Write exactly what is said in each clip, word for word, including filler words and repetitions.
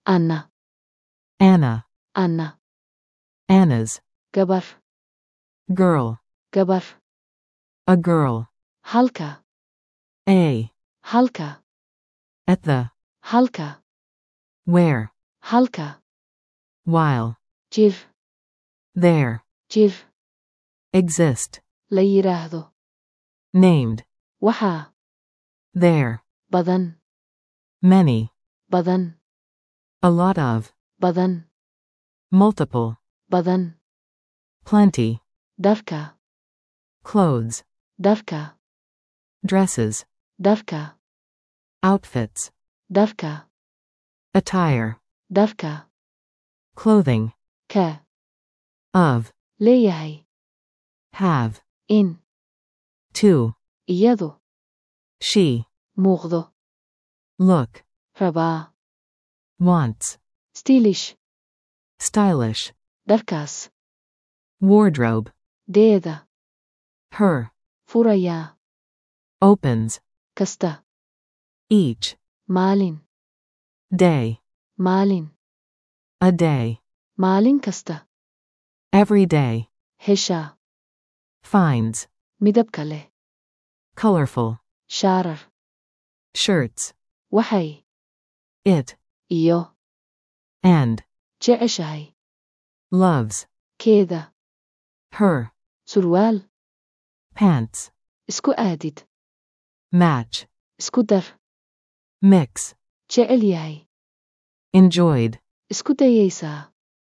Anna. Anna. Anna. Anna's. gabar. Girl. gabar. A girl. halka. A. halka. At the. halka. Where. halka. While. jir. There. jir. Exist. la yiraahdo. Named. waxaa. There. badan. Many. badan. A lot of. badan. Multiple. badan. Plenty. dharka. Clothes. dharka. Dresses. dharka. Outfits. dharka. Attire. dharka. Clothing. ka. Of. leeyahay. Have. in. To. iyadu. She. muuqdo. Look. rabaa. Wants. stylish. Stylish. dharkaas. Wardrobe. deeda. Her. furayaa. Opens. kasta. Each. maalin. Day. maalin. A day. maalin kasta. Every day. heshaa. Finds. midabka leh. Colorful. shaarar. Shirts. waxay. It. iyo. And. jeceshahay. Loves. keeda. Her. surwaal. Pants. isku aadid. Match. isku dar. Mix. jecel yahay. Enjoyed. isku dayaysaa.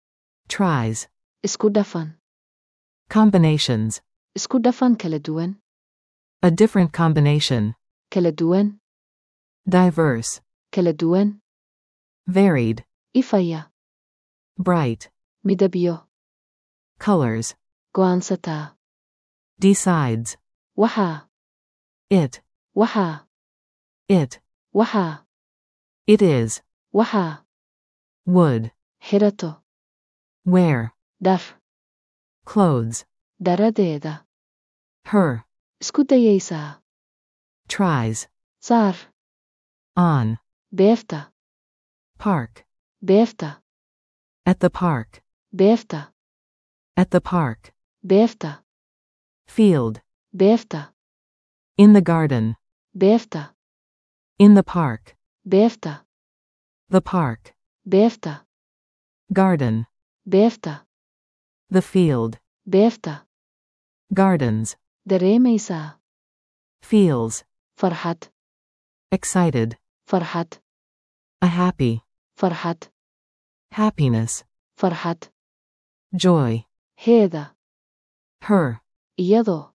Tries. isku dhafan. Combinations. isku dhafan kala duwan. A different combination. kala duwan. Diverse. kala duwan. Varied. ifaya. Bright. midabyo. Colors. go'aansataa. Decides. waxaa. It. waxaa. It. waxaa. It is. waxaa. Would. xirato. Wear. dhar. Clothes. daradeeda. Her. isku dayaysaa. Tries. saar. On. beefta. Park. beefta. At the park. beefta. At the park. beefta. Field. beefta. In the garden. beefta. In the park. beefta. The park. beefta. Garden. beefta. The field. beefta. Gardens. dareemaysaa. Feels. farxad. Excited. farxad. A happy. farxad. Happiness. farxad. Joy. heeda. Her. iyadoo.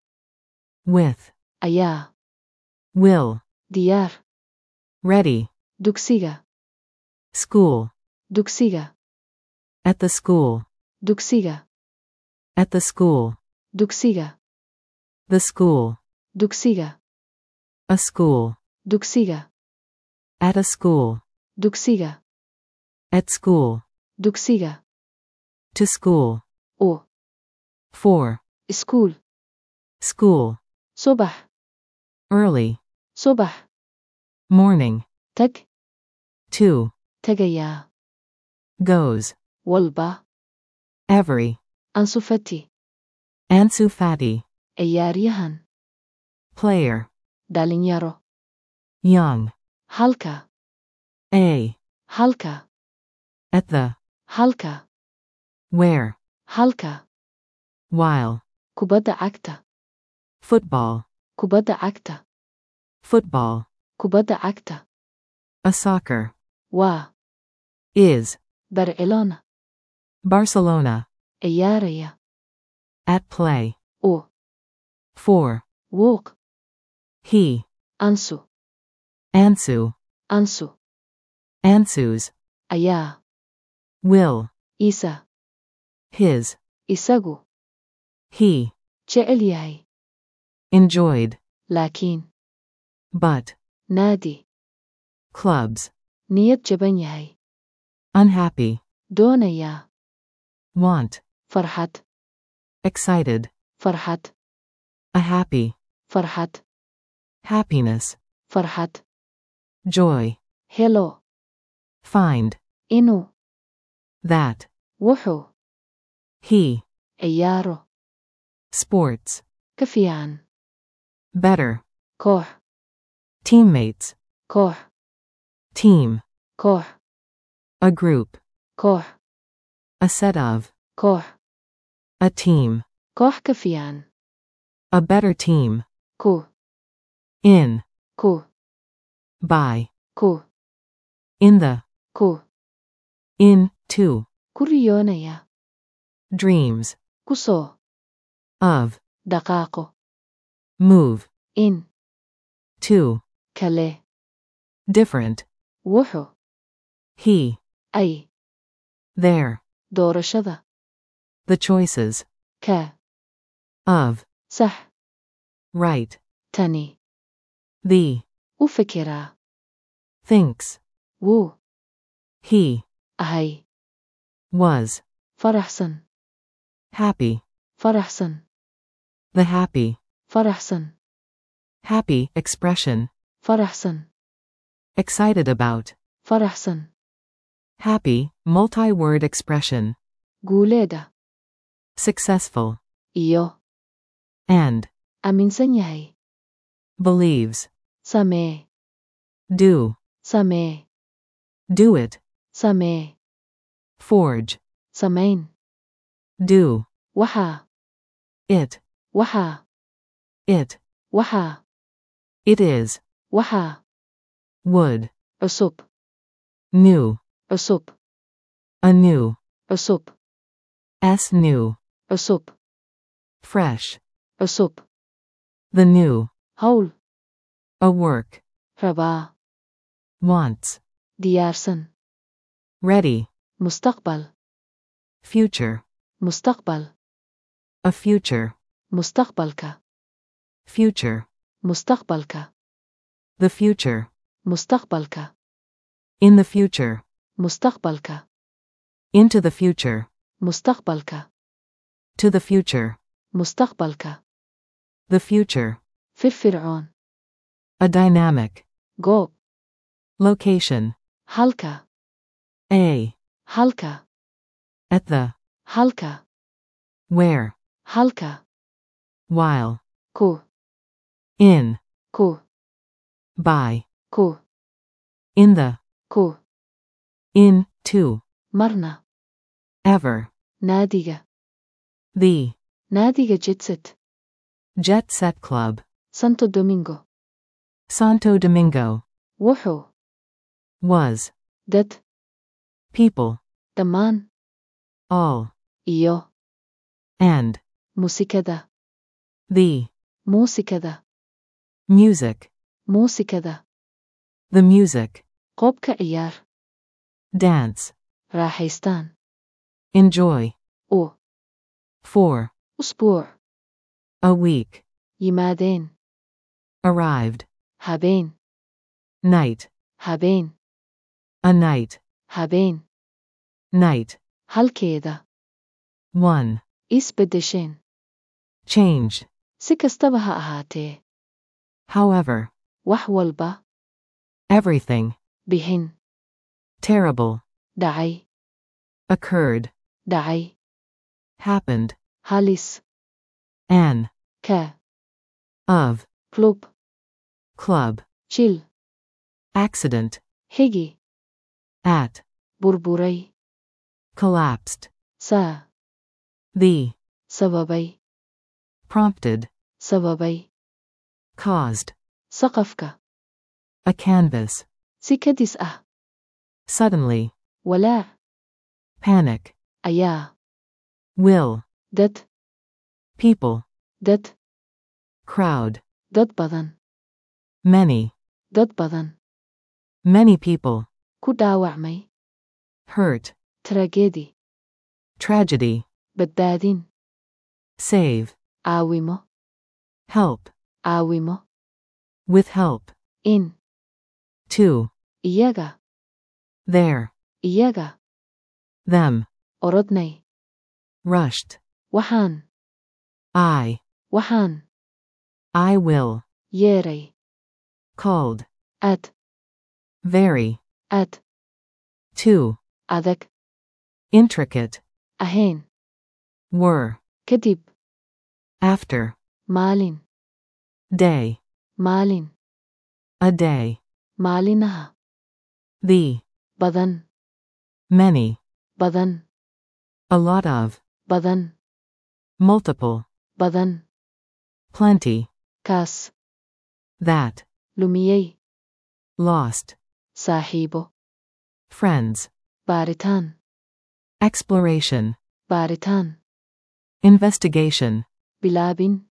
With. ayaa. Will. diyaar. Ready. dugsiga. School. dugsiga. At the school. dugsiga. At the school. dugsiga. The school. dugsiga. A school. dugsiga. At a school. dugsiga. At school. dugsiga. To school. u. For. iskuul. School. subax. Early. subax. Morning. tag. To. tagayaa. Goes. walba. Every. ansu fati. Ansu Fati. ciyaaryahan. Player. dhalinyaro. Young. halka. A. halka. At the. halka. Where. halka. While. kubadda cagta. Football. kubadda cagta. Football. kubadda cagta. A soccer. waa. Is. barcelona. Barcelona. ciyaaraya. At play. u. For. wuuq. He. ansu. Ansu. ansu. Ansu's. ayaa. Will. isa. His. isagu. He. jecel yahay. Enjoyed. laakiin. But. naadi. Clubs. niyad jaban yahay. Unhappy. doonayaa. Want. farxad. Excited. farxad. A happy. farxad. Happiness. farxad. Joy. helo. Find. إنو that, وحو he, عيارو sports, كفيان better, كوح teammates, كوح team, كوح a group, كوح a set of, كوح a team, كوح كفيان a better team, كو in, كو by, كو in the, كو in, to, كوريونيا dreams, كسو of, دقاقو move, إن to, كله different, وحو he, أي there, دور شذا the choices, ك of, صح right, تاني the, وفكرة thinks, وو he, أهي was, فرحسن happy, فرحسن the happy, فرحسن happy expression, فرحسن excited about, فرحسن happy, multi-word expression, قوليدا successful, إيو and, أمين سنيهي believes, سمي do, سمي do it, سمي forge, سمين do, وحا it, وحا it, وحا it is, وحا would, عصب new, عصب anew, عصب s new, عصب fresh, عصب the new, هول a work, ربا wants, ديارسن ready, مستقبل future, مستقبل a future, مستقبلك future, مستقبلك the future, مستقبلك in the future, مستقبلك into the future, مستقبلك to the future, مستقبلك the future, في فرعون a dynamic, جوب location, حلقة a, حلقة at the, حلقة where, حلقة while, كو in, كو by, كو in the, كو in, to, مرنا ever, نادية the, نادية جيتست jet set club, سانتو دومينغو Santo Domingo, وحو was, دت people, دمان all, إيو and, موسيقى دا the, موسيقى دا music, موسيقى دا the music, قوب كعيار dance, راحيستان enjoy, أو for, أسبوع a week, يمادين arrived, هابين night, هابين a night, هابين night, هل كيدا one, إس بدشين change, سكستبها أهاتي however, وحول با everything, بهن terrible, دعي occurred, دعي happened, هاليس an, ك of, كلوب club, شيل accident, هيجي at, بربوري collapsed, سا the, سببي prompted, سببي caused, سقفك a canvas, سكدس أه suddenly, ولا panic, أيا will, دت people, دت crowd, دت بدن many, دت بدن many people, كداوع مي hurt, تراجيدي tragedy, بدادين save, عاومو help, عاومو with help, إن to, إياغا there, إياغا them, أردني rushed, وحان I, وحان I will, ييري called, أت very, أت to, adag, intricate, ahayn, were, kadib, after, maalin, day, maalin, a day, maalinaha, the, badan, many, badan, a lot of, badan, multiple, badan, plenty, kaas, that, lumiyey, lost, saaxiibo, friends, baaritaan, exploration, baaritaan, investigation, bilaabin,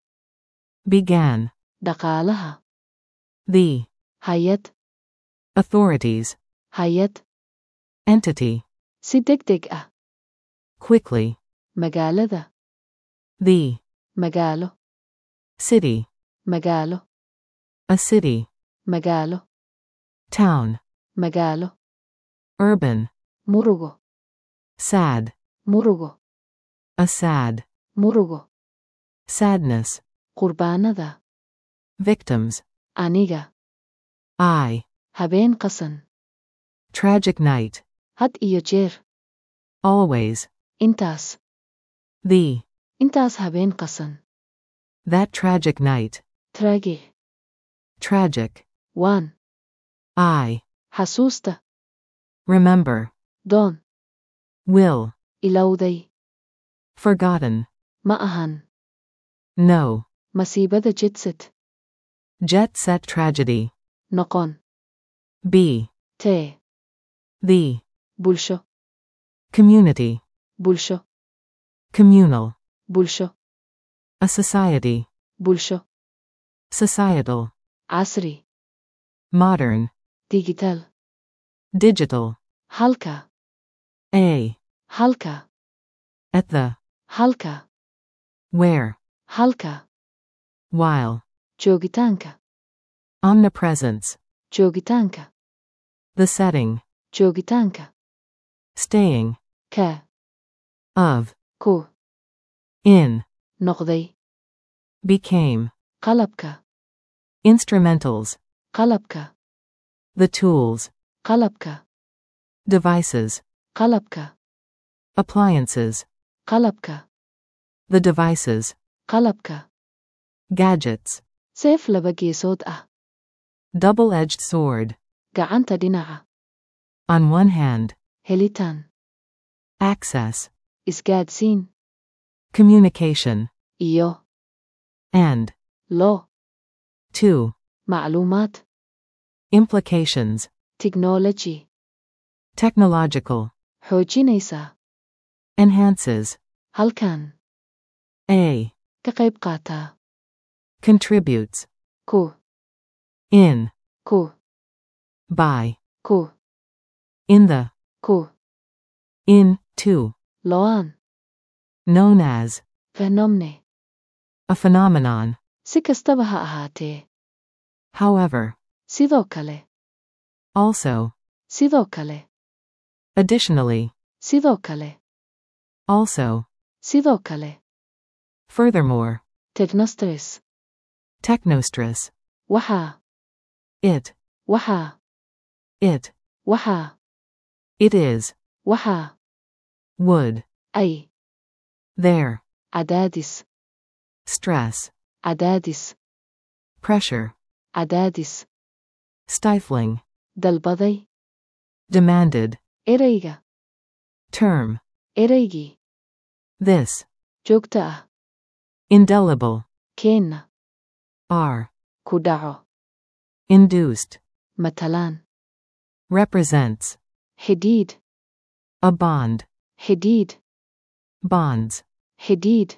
began, dhaqaalaha, the, hayad, authorities, hayad, entity, si degdeg ah, quickly, magaalada, the, magaalo, city, magaalo, a city, magaalo, town, magaalo, urban, murugo, sad, murugo, a sad, murugo, sadness, qurbaanada, victims, aniga, I, habeen qasan, tragic night, had iyo jeer, always, intaas, the, intaas habeen qasan, that tragic night, tragi, tragic, waan, I, xasuusta, remember, doon, will, ilowday, forgotten, ma ahan, no, masiibada jidset, jet set tragedy, noqon, be, tee, the, bulsho, community, bulsho, communal, bulsho, a society, bulsho, societal, casri, modern, digital, digital, halka, a, halka, at the, halka, where, halka, while, joogitaanka, omnipresence, joogitaanka, the setting, joogitaanka, staying, ka, of, ku, in, noqday, became, qalabka, instrumentals, qalabka, the tools, qalabka, devices, qalabka, appliances, qalabka, the devices, qalabka, gadgets, seef laba geesood ah, double-edged sword, gacanta dhinaca, on one hand, helitaan, access, isgaadhsiin, communication, iyo, and, loo, two, macluumaad, implications, technology, technological, xoojinaysa, enhances, halkan, a, ka qayb qaataa, contributes, ku, in, ku, by, ku, in the, ku, in, to, lo'aan, known as, phenomne, a phenomenon, si kastaba ha ahaatee, however, sidoo kale, also, sidoo kale, additionally, sidoo kale, also, sidoo kale, furthermore, technostress, technostress, waxaa, it, waxaa, it, waxaa, it is, waxaa, would, ay, there, cadaadis, stress, cadaadis, pressure, cadaadis, stifling, dalbaday, demanded, ereyga, term, ereygii, this, joogta ah, indelible, keenna, are, ku dhaco, induced, matalaan, represents, xidhiidh, a bond, xidhiidh, bonds, xidhiidh,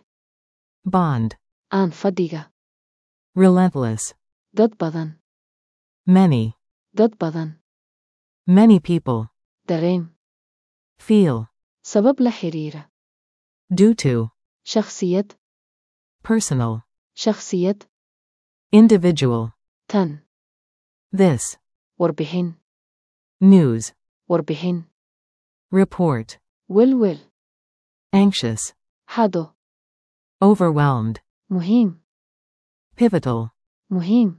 bond, aan fadhiga, relentless, dad badan, many, dad badan, many people, dareem, feel, sabab la xiriira, due to, shakhsiyad, personal, shakhsiyad, individual, tan, this, warbixin, news, warbixin, report, welwel, anxious, xado, overwhelmed, muhiim, pivotal, muhiim,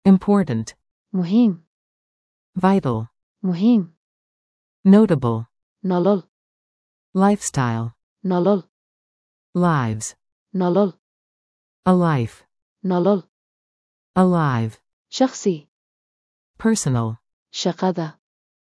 important, muhiim, vital, muhiim, notable, نلل lifestyle, نلل lives, نلل a life, نلل alive, شخصي personal, شقادة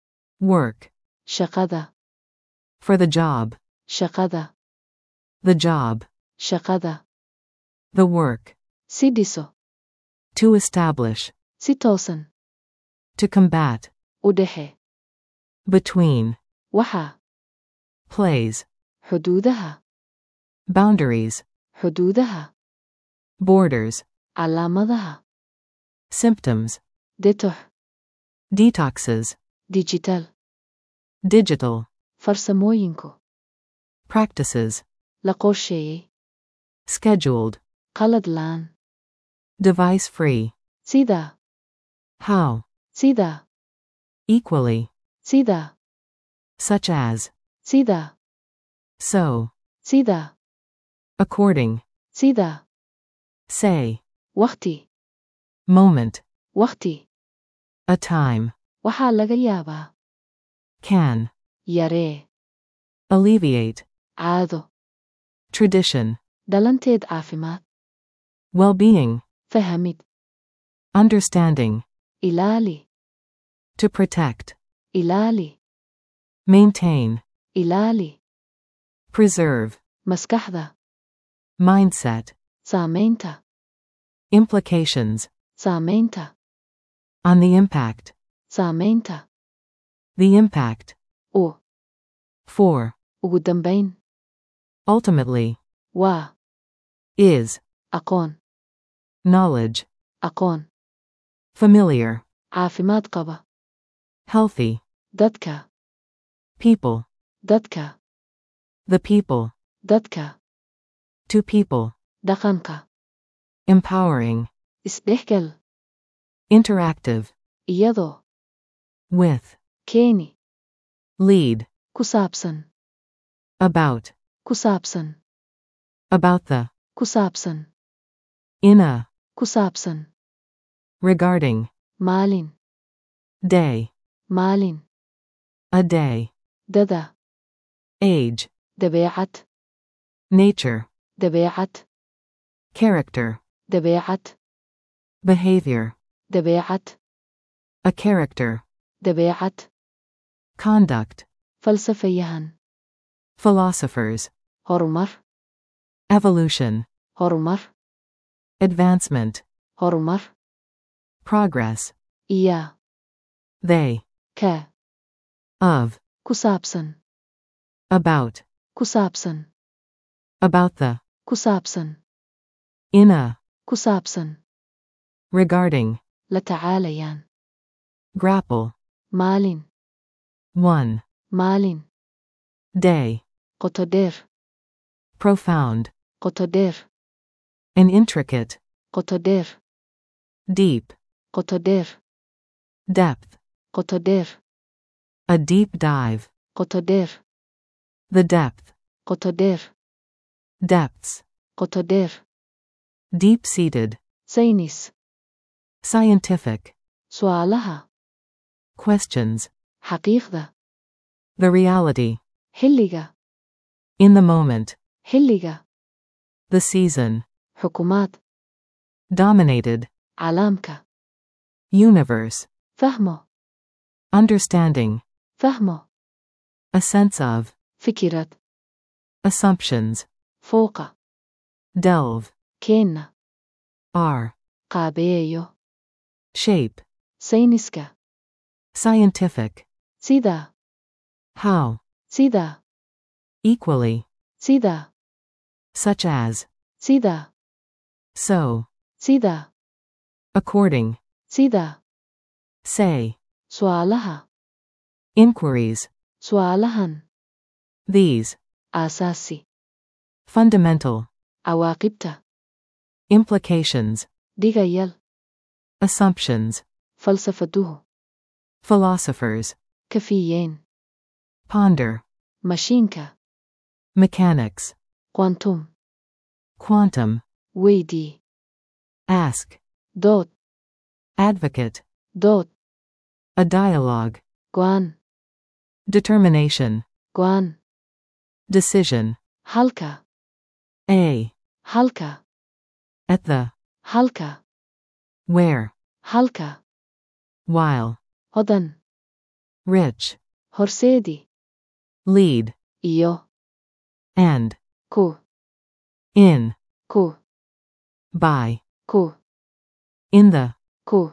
work, شقادة for the job, شقادة the job, شقادة the work, سيديسو to establish, سيتوسن to combat, أدحي between, وحا plays, حدودها boundaries, حدودها borders, علامتها symptoms, دتح detoxes, ديجيتال digital, فرسموينكو practices, لقوشي scheduled, قلد لان device free, سيدا how, سيدا equally, سيدا such as, سيدا so, سيدا according, سيدا say, وقتي moment, وقتي a time, وحا لغا يابا can, ياري alleviate, عادو tradition, دلنتيد عافمات well-being, فهمت understanding, إلالي to protect, إلالي maintain, إلالي preserve, مسكحذا mindset, سامينتا implications, سامينتا on the impact, سامينتا the impact, أو for, وقدام ultimately, و is, أقون knowledge, أقون familiar, عافمات قبا healthy, ددكا people, ددكا the people, ددكا to people, دقنكا empowering, إسبحكل interactive, إيضو with, كيني lead, كسابسن about, كسابسن about the, كسابسن in a, كسابسن regarding, مالين day, مالين a day, ددا age, دبيعت nature, دبيعت character, دبيعت behavior, دبيعت a character, دبيعت conduct, فلسفيهن philosophers, هرمر evolution, هرمر advancement, هرمر progress, إياه they, ك of, كسابسن about, كسابسن about the, كسابسن in a, كسابسن regarding, لتعاليان grapple, مالين one, مالين day, قطدير profound, قطدير an intricate, قطدير deep, قطدير depth, قطدير a deep dive, قطدير the depth, قطدير depths, قطدير deep-seated, سينيس scientific, سؤالها questions, حقيقة the reality, حلقة in the moment, حلقة the season, حكومات dominated, علامك universe, فهمه understanding, فهمه a sense of, فكرة assumptions, فوق delve, كينا are, قابيو shape, سينسكا scientific, سيدا how, سيدا equally, سيدا such as, سيدا so, سيدا according, سيدا say, سؤالها inquiries, سؤالهن these, أساسي fundamental, عواقبته implications, ديغيل assumptions, فلسفته philosophers, كفيين ponder, ماشينكا mechanics, كوانتوم quantum, ويدي ask, دوت advocate, دوت a dialogue, كوان determination, go'aan, decision, halka, a, halka, at the, halka, where, halka, while, hodan, rich, horseedi, lead, iyo, and, ku, in, ku, by, ku, in the, ku,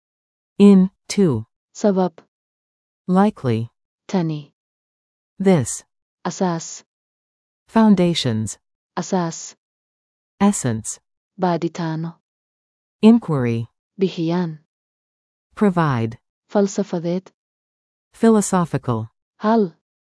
in, to, sabab, likely, tani, this, asas, foundations, asas, essence, baaditaano, inquiry, bixiyaan, provide, falsafadeed, philosophical, hal,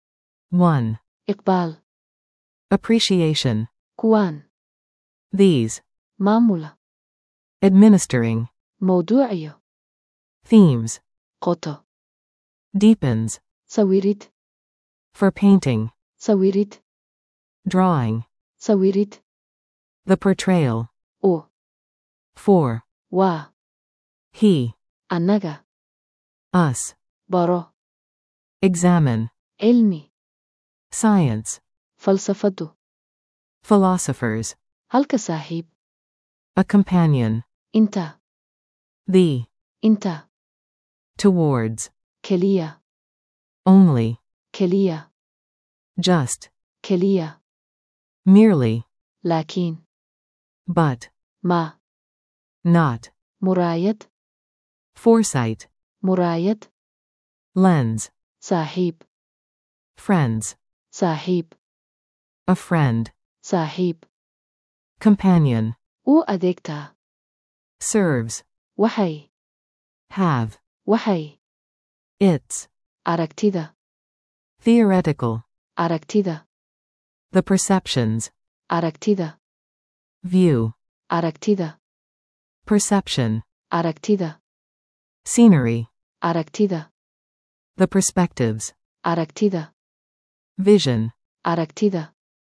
one, iqbaal, appreciation, kuwaan, these, maamula, administering, mawduuciyo, themes, qoto, deepens, sawirid, for painting, sawirid, drawing, sawirid, the portrayal, u, for, waa, he, annaga, us, baro, examine, cilmi, science, falsafadu, philosophers, halka saaxiib, a companion, inta, the, inta, towards, keliya, only, keliya, just, keliya, merely, laakiin, but, ma, not, muraayad, foresight, muraayad, lens, saaxiib, friends, saaxiib, a friend, saaxiib, companion, u adeegtaa, serves, waxay, have, waxay, its, aragtida, theoretical, aragtida, the perceptions, aragtida, view, aragtida, perception, aragtida, scenery, aragtida, the perspectives, aragtida, vision, aragtida,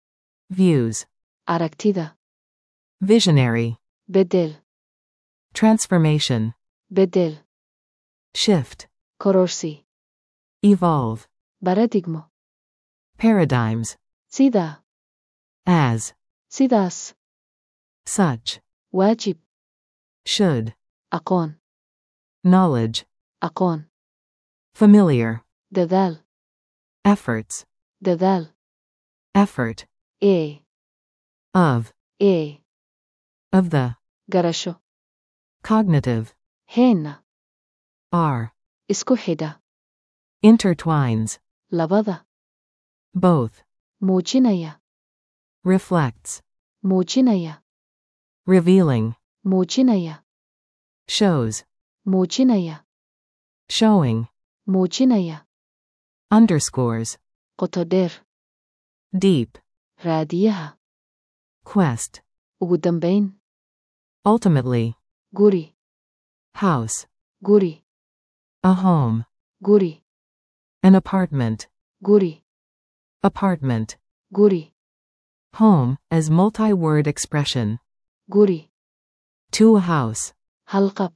views, aragtida, visionary, bedel, transformation, bedel, shift, kororsi, evolve, baradigmo, paradigms, sida, as, sidaas, such, waajib, should, aqoon, knowledge, aqoon, familiar, dadaal, efforts, dadaal, effort, ee, of, ee, of the, garasho, cognitive, heenna, are, isku xidha, intertwines, labada, both, muujinaya, reflects, muujinaya, revealing, muujinaya, shows, muujinaya, showing, muujinaya, underscores, qoto dheer, deep, raadiyaha, quest, ugu dambayn, ultimately, guri, house, guri, a home, guri, an apartment, guri, apartment, guri, home as multi-word expression, guri, to a house, halqab,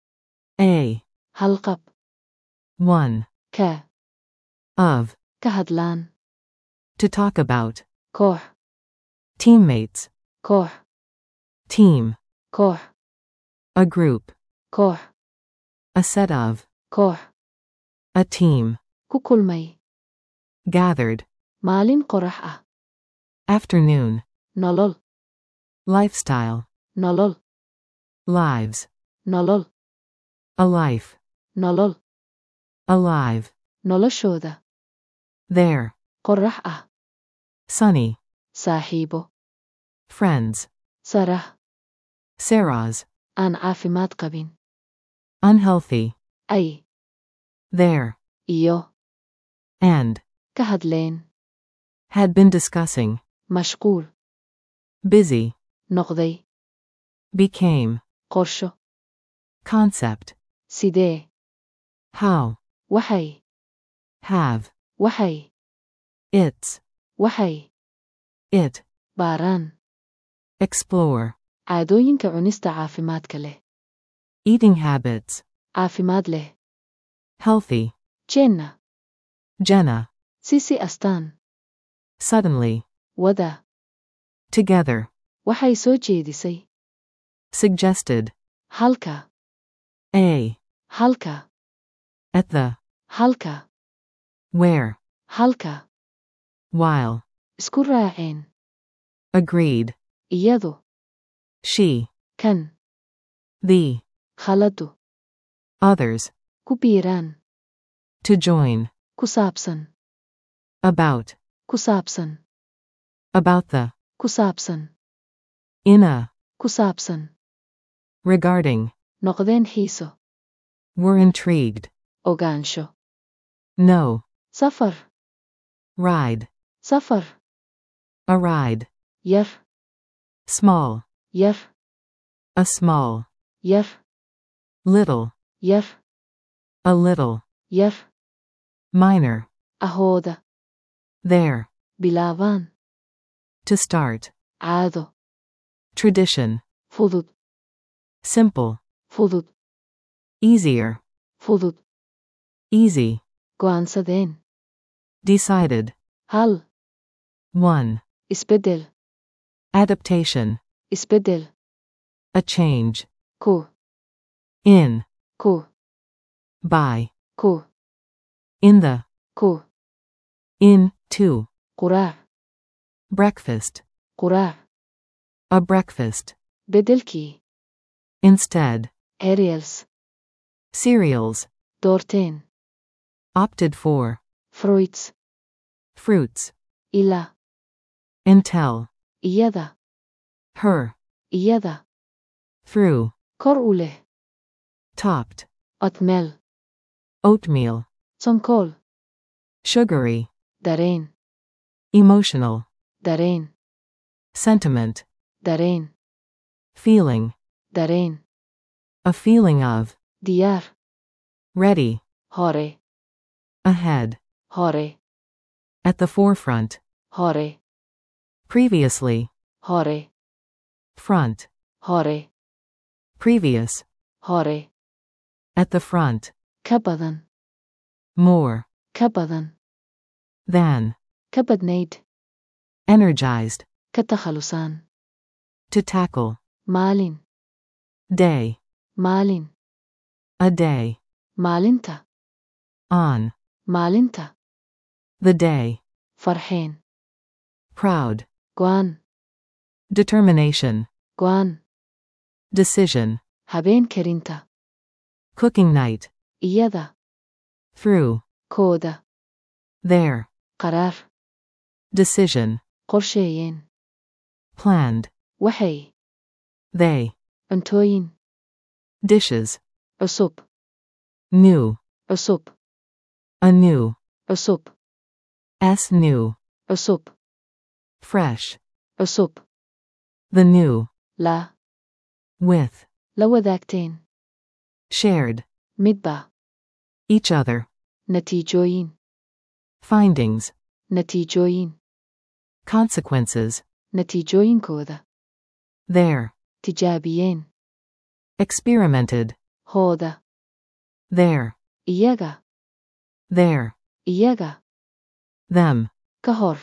a, halqab, one, ka, of, ka hadlaan, to talk about, koox, teammates, koox, team, koox, a group, koox, a set of, koox, a team, ku kulmay, gathered, maalin qorax ah, afternoon, nolol, lifestyle, nolol, lives, nolol, a life, nolol, alive, noloshooda, there, qorax ah, sunny, saaxiibo, friends, sarah, Sarah's, aan caafimaad qabin, unhealthy, ay, there, iyo, and, ka hadleen, had been discussing, mashquul, busy, noqday, became, qorsho, concept, sidee, how, waxay, have, waxay, its, waxay, it, baaraan, explore, caadooyinka cunista caafimaadka leh, eating habits, caafimaad leh, healthy, jenna, Jenna, sisi astaan, Suddenly. wada, Together. waxay soo jeedisay, Suggested. halka, A. halka, At the. halka, Where. halka, While. isku raaceen, Agreed. iyadu, She. kan, The. khaladu, Others. ku biiraan, To join. ku saabsan, About. ku saabsan, About the. ku saabsan, In a. ku saabsan, Regarding. noqdeen xiiso, Were intrigued. ogaansho, No. safar, Ride. safar, A ride. yar, Small. yar, A small. yar, Little. yar, A little. yar, Minor. ahooda, There. bilaabaan, To start. caado, Tradition. fudud, Simple. fudud, Easier. fudud, Easy. go'aansadeen, Decided. hal, One. isbeddel, Adaptation. isbeddel, A change. ku, In. ku, By. ku, In the. ku, In. To. quraac, Breakfast. quraac, A breakfast. beddelkii, Instead. cereals, Cereals. doorteen, Opted for. fruits, Fruits. ila, Until. iyada, Her. iyada, Through. kor u leh, Topped. oatmeal, Oatmeal. sonkool, Sugary. dareen, Emotional. dareen, Sentiment. dareen, Feeling. dareen, A feeling of. diyaar, Ready. hore, Ahead. hore, At the forefront. hore, Previously. hore, Front. hore, Previous. hore, At the front. ka badan, More. ka badan, Than. ka badnayd, Energized. ka takhalusaan, To tackle. maalin, Day. maalin, A day. maalinta, On. maalinta, The day. farxeen, Proud. go'aan, Determination. go'aan, Decision. habeen karinta, Cooking night. iyada, Through. kooda, There. qaraar, Decision. qorsheeyeen, Planned. waxay, They. cuntooyin, Dishes. cusub, New. cusub, Anew. cusub, S new. cusub, Fresh. cusub, The new. la, With. la wadaagteen, Shared. midba, Each other. natiijooyin, Findings. natiijooyin, Consequences. natiijooyinkooda, There. tijaabiyeen, Experimented. hooda, There. iyaga, There. iyaga, Them. ka hor,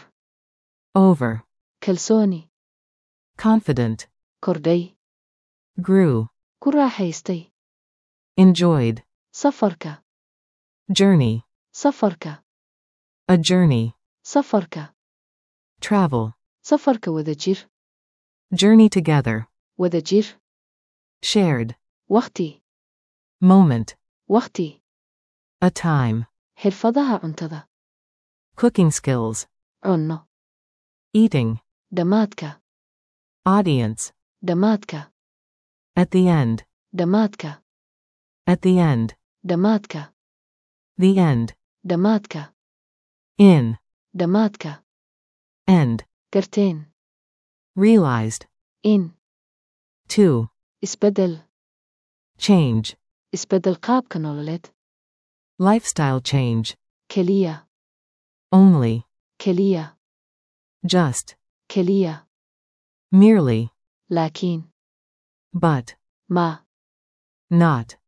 Over. kalsooni, Confident. kordhay, Grew. ku raaxaystay, Enjoyed. safarka, Journey. safarka, A journey. safarka, Travel. safarka wadajir, Journey together. wadajir, Shared. waqti, Moment. waqti, A time. xirfadaha cuntada, Cooking skills. cunno, Eating. dhammaadka, Audience. dhammaadka, At the end. dhammaadka, At the end. dhammaadka, The end. dhammaadka, In. dhammaadka, End. garteen, Realized. in, To. isbeddel, Change. isbeddel qaabka nololeed, Lifestyle change. keliya, Only. keliya, Just. keliya, Merely. laakiin, But. ma, Not.